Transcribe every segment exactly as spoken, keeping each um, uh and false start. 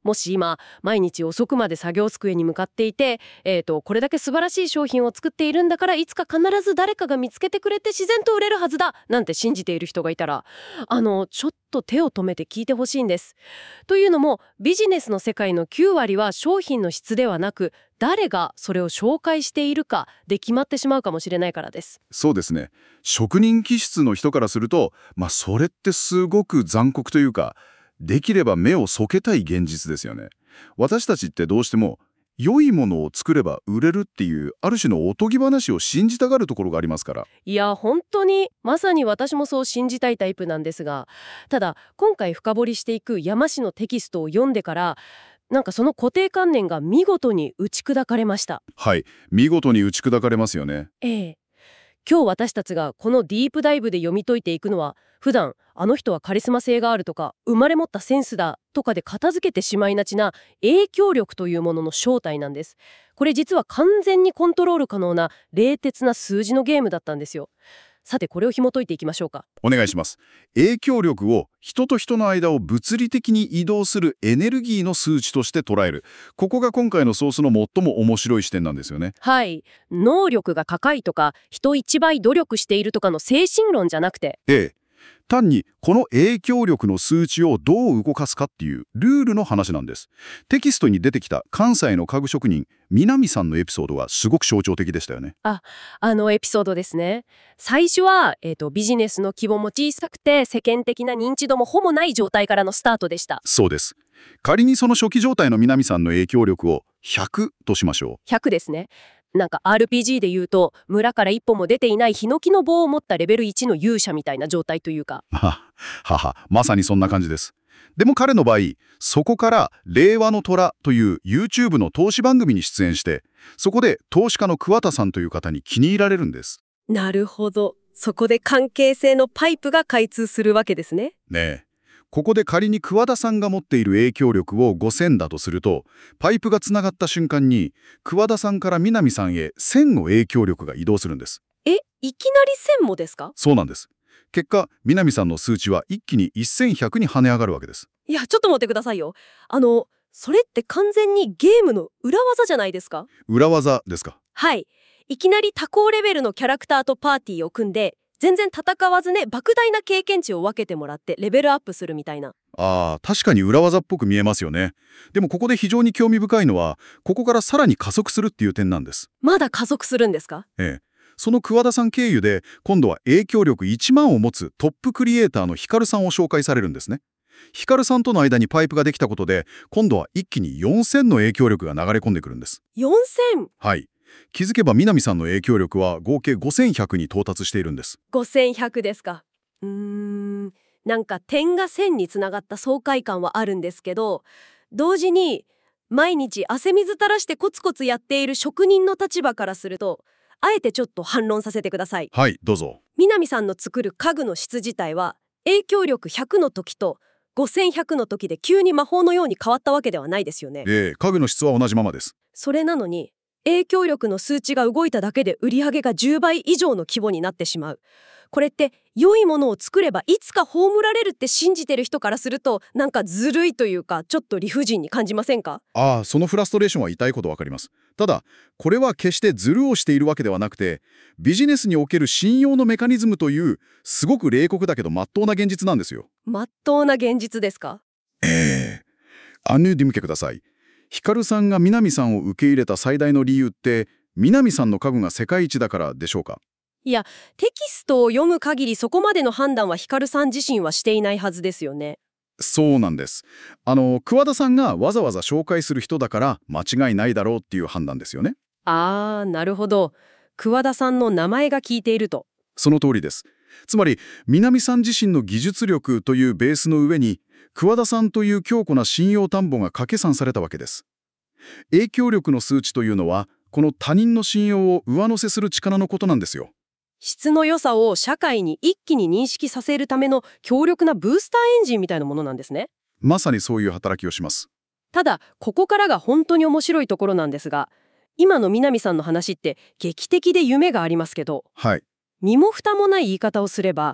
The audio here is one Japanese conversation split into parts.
もし今毎日遅くまで作業机に向かっていて、えーと、これだけ素晴らしい商品を作っているんだからいつか必ず誰かが見つけてくれて自然と売れるはずだなんて信じている人がいたら、あのちょっと手を止めて聞いてほしいんです。というのもビジネスの世界のきゅうわりは商品の質ではなく、誰がそれを紹介しているかで決まってしまうかもしれないからです。 そうですね。職人気質の人からすると、まあそれってすごく残酷というか、できれば目を背けたい現実ですよね。私たちってどうしても良いものを作れば売れるっていうある種のおとぎ話を信じたがるところがありますから。 いや本当にまさに私もそう信じたいタイプなんですが、ただ今回深掘りしていく山氏のテキストを読んでから、なんかその固定観念が見事に打ち砕かれました。 はい、見事に打ち砕かれますよね。 ええ。今日私たちがこのディープダイブで読み解いていくのは、普段あの人はカリスマ性があるとか生まれ持ったセンスだとかで片付けてしまいがちな影響力というものの正体なんです。これ実は完全にコントロール可能な冷徹な数字のゲームだったんですよ。さてこれを紐解いていきましょうか。 お願いします。影響力を人と人の間を物理的に移動するエネルギーの数値として捉える。ここが今回のソースの最も面白い視点なんですよね。 はい。能力が高いとか人一倍努力しているとかの精神論じゃなくて、 ええ。単にこの影響力の数値をどう動かすかっていうルールの話なんです。テキストに出てきた関西の家具職人南さんのエピソードはすごく象徴的でしたよね。 あ、あのエピソードですね。最初は、えーと、ビジネスの規模も小さくて世間的な認知度もほぼない状態からのスタートでした。 そうです。仮にその初期状態の南さんの影響力をひゃくとしましょう。 ひゃくですね。なんか アールピージー で言うと村から一歩も出ていないヒノキの棒を持ったレベルいちの勇者みたいな状態というか。 ははは、まさにそんな感じです。でも彼の場合、そこから令和の虎という YouTube の投資番組に出演して、そこで投資家の桑田さんという方に気に入られるんです。 なるほど。そこで関係性のパイプが開通するわけですね。 ねえ。ここで仮に桑田さんが持っている影響力をごせんだとすると、パイプがつながった瞬間に桑田さんから南さんへせんの影響力が移動するんです。 え、いきなりせんもですか？ そうなんです。結果、南さんの数値は一気にせんひゃくに跳ね上がるわけです。 いや、ちょっと待ってくださいよ。あの、それって完全にゲームの裏技じゃないですか？ 裏技ですか？ はい。いきなり多項レベルのキャラクターとパーティーを組んで、全然戦わずね、莫大な経験値を分けてもらってレベルアップするみたいな。 ああ、確かに裏技っぽく見えますよね。でもここで非常に興味深いのは、ここからさらに加速するっていう点なんです。 まだ加速するんですか？ ええ。その桑田さん経由で、今度は影響力いちまんを持つトップクリエイターのヒカルさんを紹介されるんですね。ヒカルさんとの間にパイプができたことで、今度は一気によんせんの影響力が流れ込んでくるんです。 よんせん？ はい。気づけば南さんの影響力は合計ごせんひゃくに到達しているんです。 ごせんひゃくですか。うーん、なんか点がせんにつながった爽快感はあるんですけど、同時に毎日汗水垂らしてコツコツやっている職人の立場からすると、あえてちょっと反論させてください。 はい、どうぞ。 南さんの作る家具の質自体は影響力ひゃくの時とごせんひゃくの時で急に魔法のように変わったわけではないですよね。 ええ、家具の質は同じままです。 それなのに影響力の数値が動いただけで売り上げがじゅうばい以上の規模になってしまう。これって良いものを作ればいつか葬られるって信じてる人からすると、なんかずるいというかちょっと理不尽に感じませんか？ ああ、そのフラストレーションは痛いことわかります。ただ、これは決してズルをしているわけではなくて、ビジネスにおける信用のメカニズムという、すごく冷酷だけど真っ当な現実なんですよ。 真っ当な現実ですか？ ええ。アヌディムケください。ヒカルさんが南さんを受け入れた最大の理由って、南さんの家具が世界一だからでしょうか？ いや、テキストを読む限りそこまでの判断はヒカルさん自身はしていないはずですよね。 そうなんです。あの、桑田さんがわざわざ紹介する人だから間違いないだろうっていう判断ですよね。 あー、なるほど。桑田さんの名前が効いていると。 その通りです。つまり、南さん自身の技術力というベースの上に、桑田さんという強固な信用担保が掛け算されたわけです。影響力の数値というのは、この他人の信用を上乗せする力のことなんですよ。 質の良さを社会に一気に認識させるための強力なブースターエンジンみたいなものなんですね。 まさにそういう働きをします。 ただ、ここからが本当に面白いところなんですが、今の南さんの話って劇的で夢がありますけど、 はい。 身も蓋もない言い方をすれば、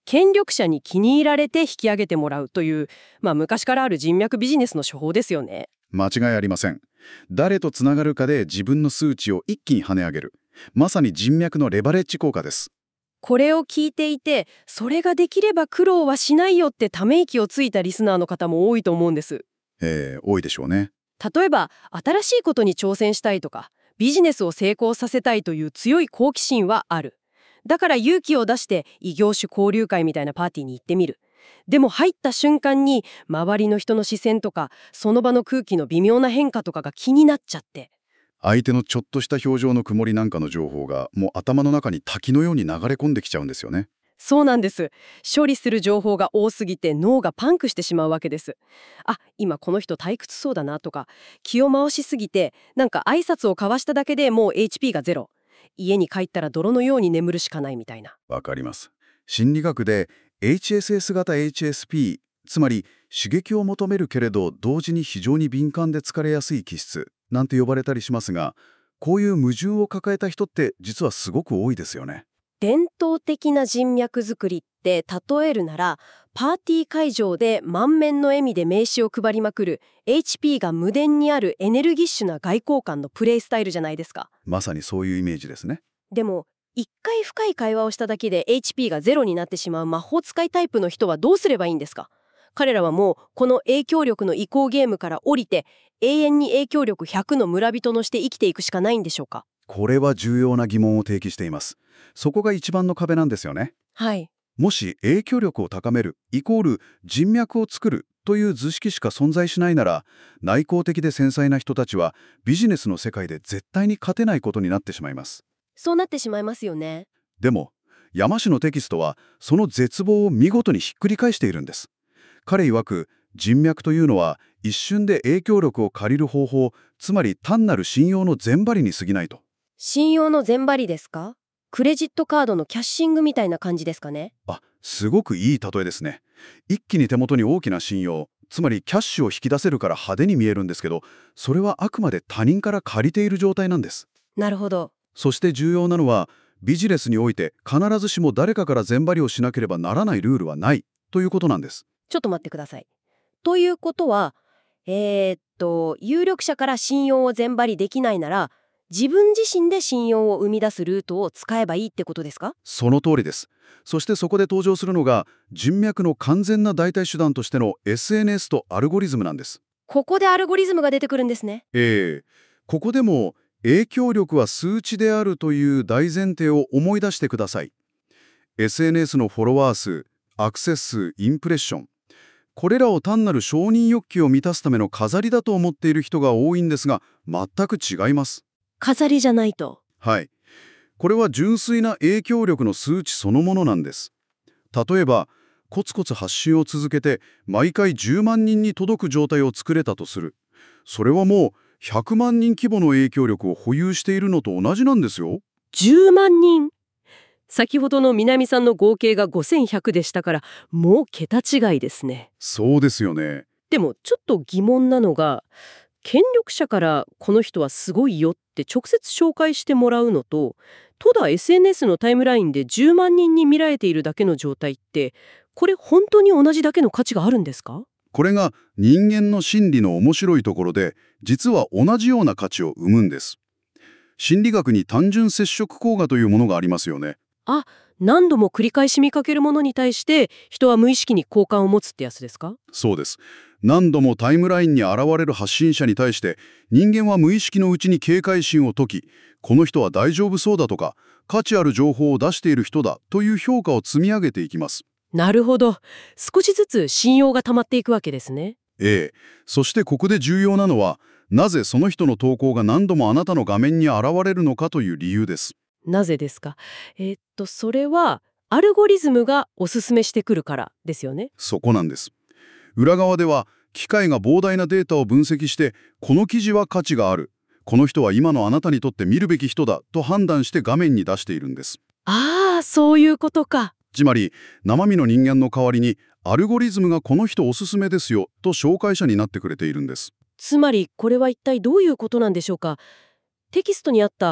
権力者に気に入られて引き上げてもらうという、まあ、昔からある人脈ビジネスの手法ですよね。 間違いありません。誰とつながるかで自分の数値を一気に跳ね上げる。まさに人脈のレバレッジ効果です。 これを聞いていて、それができれば苦労はしないよってため息をついたリスナーの方も多いと思うんです。 えー、多いでしょうね。 例えば、新しいことに挑戦したいとか、ビジネスを成功させたいという強い好奇心はある。だから勇気を出して異業種交流会みたいなパーティーに行ってみる。でも入った瞬間に周りの人の視線とかその場の空気の微妙な変化とかが気になっちゃって。 相手のちょっとした表情の曇りなんかの情報がもう頭の中に滝のように流れ込んできちゃうんですよね。 そうなんです。処理する情報が多すぎて脳がパンクしてしまうわけです。あ、今この人退屈そうだなとか、気を回しすぎてなんか挨拶を交わしただけでもう エイチピー がゼロ。家に帰ったら泥のように眠るしかないみたいな。 わかります。心理学で エイチエスエス 型 エイチエスピー、つまり刺激を求めるけれど同時に非常に敏感で疲れやすい気質なんて呼ばれたりしますが、こういう矛盾を抱えた人って実はすごく多いですよね。 伝統的な人脈作りって例えるなら、パーティー会場で満面の笑みで名刺を配りまくる エイチピー が無限にあるエネルギッシュな外交官のプレイスタイルじゃないですか。 まさにそういうイメージですね。 でも一回深い会話をしただけで エイチピー がゼロになってしまう魔法使いタイプの人はどうすればいいんですか？彼らはもうこの影響力の移行ゲームから降りて永遠に影響力ひゃくの村人として生きていくしかないんでしょうか？ これは重要な疑問を提起しています。そこが一番の壁なんですよね。 はい。 もし影響力を高めるイコール人脈を作るという図式しか存在しないなら、内向的で繊細な人たちはビジネスの世界で絶対に勝てないことになってしまいます。 そうなってしまいますよね。 でも山氏のテキストはその絶望を見事にひっくり返しているんです。彼曰く、人脈というのは一瞬で影響力を借りる方法、つまり単なる信用の全張りに過ぎないと。 信用の全張りですか？クレジットカードのキャッシングみたいな感じですかね。 あ、すごくいい例えですね。一気に手元に大きな信用、つまりキャッシュを引き出せるから派手に見えるんですけど、それはあくまで他人から借りている状態なんです。 なるほど。 そして重要なのは、ビジネスにおいて必ずしも誰かから全張りをしなければならないルールはないということなんです。 ちょっと待ってください。ということは、えー、っと、有力者から信用を全張りできないなら、自分自身で信用を生み出すルートを使えばいいってことですか？ その通りです。そしてそこで登場するのが、人脈の完全な代替手段としての エスエヌエス とアルゴリズムなんです。 ここでアルゴリズムが出てくるんですね。 ええ、ここでも影響力は数値であるという大前提を思い出してください。エスエヌエス のフォロワー数、アクセス数、インプレッション。これらを単なる承認欲求を満たすための飾りだと思っている人が多いんですが、全く違います。 飾りじゃないと。 はい。これは純粋な影響力の数値そのものなんです。例えば、コツコツ発信を続けて、毎回じゅうまんにんに届く状態を作れたとする。それはもうひゃくまんにん規模の影響力を保有しているのと同じなんですよ。 じゅうまんにん。先ほどの南さんの合計がごせんひゃくでしたから、もう桁違いですね。 そうですよね。 でもちょっと疑問なのが、権力者からこの人はすごいよって直接紹介してもらうのと、ただ エスエヌエス のタイムラインでじゅうまんにんに見られているだけの状態って、これ本当に同じだけの価値があるんですか？ これが人間の心理の面白いところで、実は同じような価値を生むんです。心理学に単純接触効果というものがありますよね。 あ、何度も繰り返し見かけるものに対して人は無意識に好感を持つってやつですか？ そうです。何度もタイムラインに現れる発信者に対して人間は無意識のうちに警戒心を解き、この人は大丈夫そうだとか価値ある情報を出している人だという評価を積み上げていきます。 なるほど。少しずつ信用が溜まっていくわけですね。 ええ。そしてここで重要なのは、なぜその人の投稿が何度もあなたの画面に現れるのかという理由です。 なぜですか？えーっとそれはアルゴリズムがおすすめしてくるからですよね。 そこなんです。裏側では機械が膨大なデータを分析して、この記事は価値がある、この人は今のあなたにとって見るべき人だと判断して画面に出しているんです。 ああ、そういうことか。 つまり生身の人間の代わりにアルゴリズムがこの人おすすめですよと紹介者になってくれているんです。 つまりこれは一体どういうことなんでしょうか？テキストにあった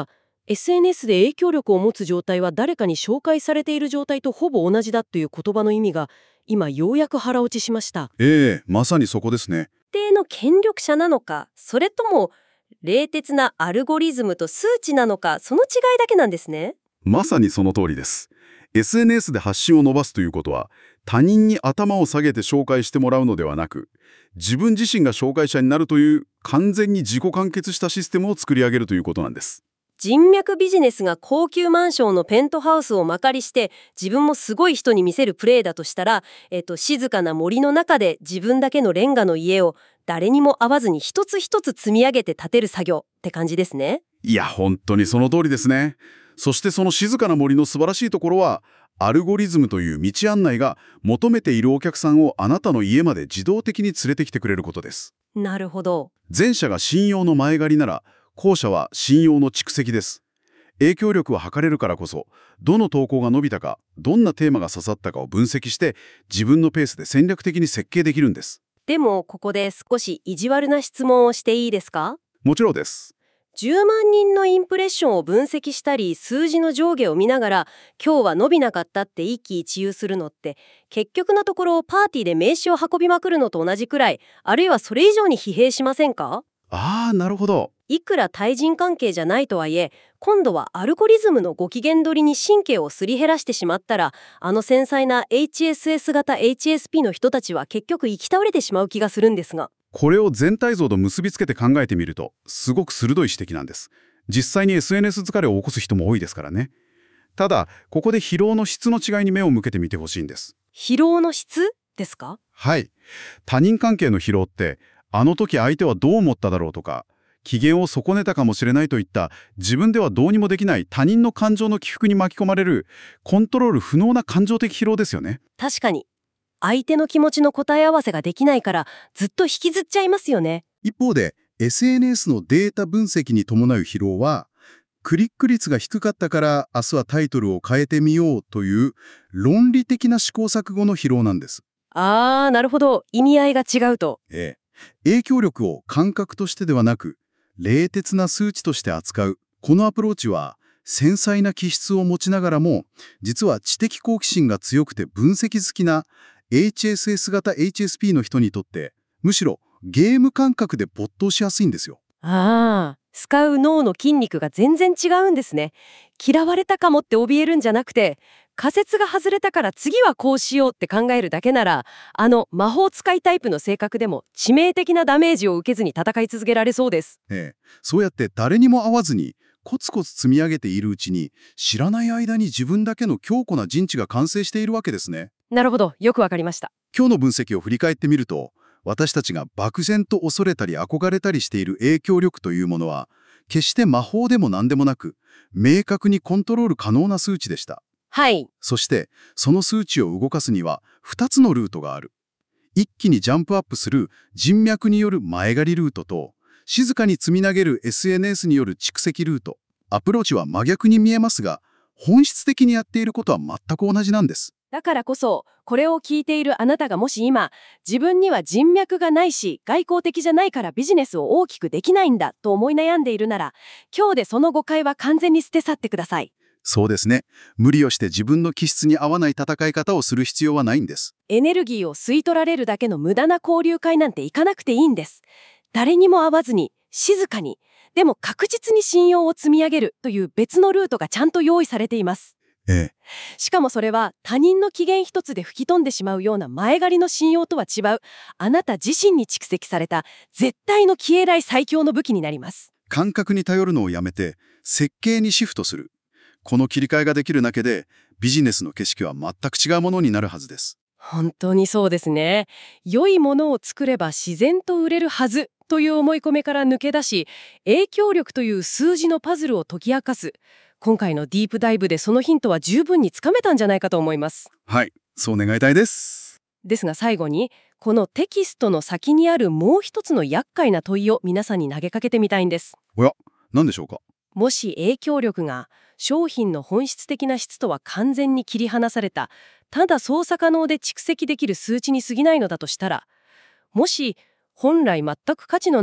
エスエヌエス で影響力を持つ状態は誰かに紹介されている状態とほぼ同じだという言葉の意味が今ようやく腹落ちしました。 ええ、まさにそこですね。 一定の権力者なのか、それとも冷徹なアルゴリズムと数値なのか、その違いだけなんですね。 まさにその通りです。エスエヌエス で発信を伸ばすということは、他人に頭を下げて紹介してもらうのではなく、自分自身が紹介者になるという完全に自己完結したシステムを作り上げるということなんです。 人脈ビジネスが高級マンションのペントハウスをまかりして自分もすごい人に見せるプレーだとしたら、えっと、静かな森の中で自分だけのレンガの家を誰にも会わずに一つ一つ積み上げて建てる作業って感じですね。 いや、本当にその通りですね。そしてその静かな森の素晴らしいところは、アルゴリズムという道案内が求めているお客さんをあなたの家まで自動的に連れてきてくれることです。 なるほど。 前者が信用の前借りなら、後者は信用の蓄積です。影響力は測れるからこそ、どの投稿が伸びたか、どんなテーマが刺さったかを分析して、自分のペースで戦略的に設計できるんです。 でもここで少し意地悪な質問をしていいですか？ もちろんです。 じゅうまん人のインプレッションを分析したり数字の上下を見ながら今日は伸びなかったって一喜一憂するのって結局のところパーティーで名刺を運びまくるのと同じくらいあるいはそれ以上に疲弊しませんか？ ああ、なるほど。 いくら対人関係じゃないとはいえ今度はアルゴリズムのご機嫌取りに神経をすり減らしてしまったらあの繊細な エイチエスエス 型 エイチエスピー の人たちは結局行き倒れてしまう気がするんですが。 これを全体像と結びつけて考えてみると、すごく鋭い指摘なんです。実際に エスエヌエス 疲れを起こす人も多いですからね。ただ、ここで疲労の質の違いに目を向けてみてほしいんです。 疲労の質ですか？ はい。他人関係の疲労って、あの時相手はどう思っただろうとか、機嫌を損ねたかもしれないといった自分ではどうにもできない他人の感情の起伏に巻き込まれるコントロール不能な感情的疲労ですよね。 確かに。相手の気持ちの答え合わせができないからずっと引きずっちゃいますよね。 一方で エスエヌエス のデータ分析に伴う疲労は、クリック率が低かったから明日はタイトルを変えてみようという論理的な試行錯誤の疲労なんです。 あー、なるほど。意味合いが違うと。 ええ、影響力を感覚としてではなく冷徹な数値として扱うこのアプローチは繊細な気質を持ちながらも実は知的好奇心が強くて分析好きな エイチエスエス 型 エイチエスピー の人にとってむしろゲーム感覚で没頭しやすいんですよ。 ああ、使う脳の筋肉が全然違うんですね。嫌われたかもって怯えるんじゃなくて、仮説が外れたから次はこうしようって考えるだけなら、あの魔法使いタイプの性格でも致命的なダメージを受けずに戦い続けられそうです。 ええ、そうやって誰にも会わずにコツコツ積み上げているうちに知らない間に自分だけの強固な陣地が完成しているわけですね。 なるほど、よくわかりました。 今日の分析を振り返ってみると、私たちが漠然と恐れたり憧れたりしている影響力というものは決して魔法でも何でもなく明確にコントロール可能な数値でした。 はい。 そしてその数値を動かすにはふたつのルートがある。一気にジャンプアップする人脈による前借りルートと静かに積み上げる エスエヌエス による蓄積ルート。アプローチは真逆に見えますが本質的にやっていることは全く同じなんです。 だからこそ、これを聞いているあなたがもし今、自分には人脈がないし、外交的じゃないからビジネスを大きくできないんだと思い悩んでいるなら、今日でその誤解は完全に捨て去ってください。 そうですね。無理をして自分の気質に合わない戦い方をする必要はないんです。 エネルギーを吸い取られるだけの無駄な交流会なんて行かなくていいんです。誰にも会わずに、静かに、でも確実に信用を積み上げるという別のルートがちゃんと用意されています。 ええ。 しかもそれは他人の機嫌一つで吹き飛んでしまうような前借りの信用とは違う、あなた自身に蓄積された絶対の消えない最強の武器になります。 感覚に頼るのをやめて設計にシフトする。この切り替えができるだけでビジネスの景色は全く違うものになるはずです。 本当にそうですね。良いものを作れば自然と売れるはずという思い込みから抜け出し、影響力という数字のパズルを解き明かす。今回のディープダイブでそのヒントは十分につかめたんじゃないかと思います。 はい、そう願いたいです。 ですが最後に、このテキストの先にあるもう一つの厄介な問いを皆さんに投げかけてみたいんです。 おや、何でしょうか。 もし影響力が商品の本質的な質とは完全に切り離された、ただ操作可能で蓄積できる数値に過ぎないのだとしたら、もし本来全く価値のない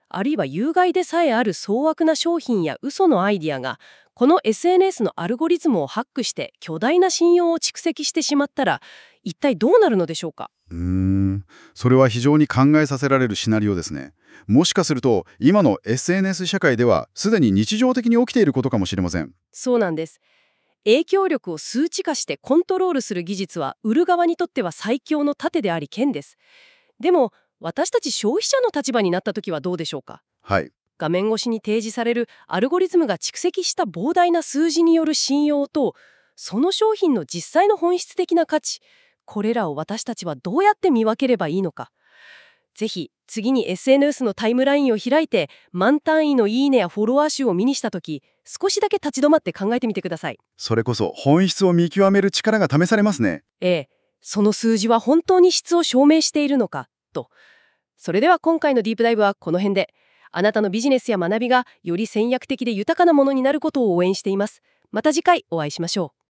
あるいは有害でさえある粗悪な商品や嘘のアイディアがこの エスエヌエス のアルゴリズムをハックして巨大な信用を蓄積してしまったら一体どうなるのでしょうか。 うーん、それは非常に考えさせられるシナリオですね。もしかすると、今の エスエヌエス 社会では、すでに日常的に起きていることかもしれません。 そうなんです。影響力を数値化してコントロールする技術は売る側にとっては最強の盾であり剣です。でも私たち消費者の立場になった時はどうでしょうか。 はい。 画面越しに提示されるアルゴリズムが蓄積した膨大な数字による信用とその商品の実際の本質的な価値、これらを私たちはどうやって見分ければいいのか。ぜひ次に エスエヌエス のタイムラインを開いて万単位のいいねやフォロワー数を目にした時、少しだけ立ち止まって考えてみてください。 それこそ本質を見極める力が試されますね。 ええ、その数字は本当に質を証明しているのかと。それでは今回のディープダイブはこの辺で。あなたのビジネスや学びがより戦略的で豊かなものになることを応援しています。また次回お会いしましょう。